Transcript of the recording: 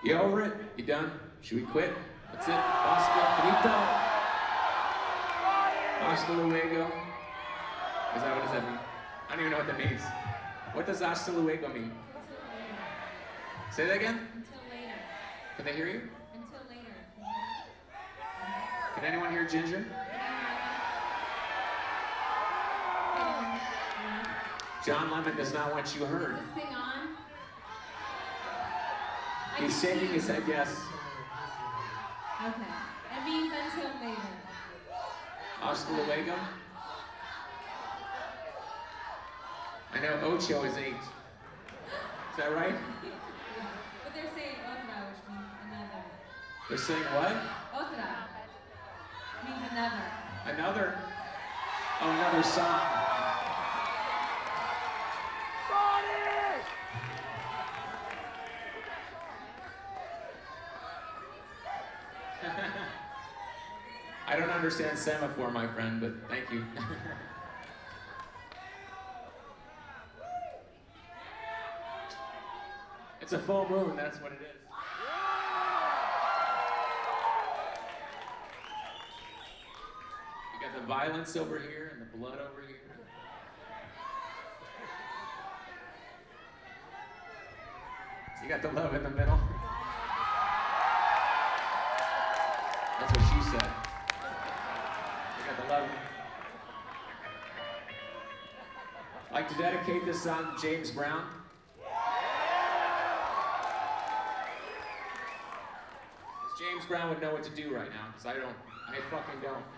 You over it? You done? Should we quit? That's it. Hasta finito. Hasta luego. Is that, what does that mean? I don't even know what that means. What does hasta luego mean? Say that again? Until later. Can they hear you? Until later. Can anyone hear Ginger? John Lemon does not want you heard. Is this thing on? He's shaking his head yes. Okay. It means until later. Hasta luego. I know ocho is 8. Is that right? But they're saying otra, which means another. They're saying what? Otra means another. Another? Oh, another song. I don't understand semaphore, my friend, but thank you. It's a full moon, that's what it is. You got the violence over here and the blood over here. You got the love in the middle. That's what she said. You got the love. I'd like to dedicate this song to James Brown. James Brown would know what to do right now, because I fucking don't.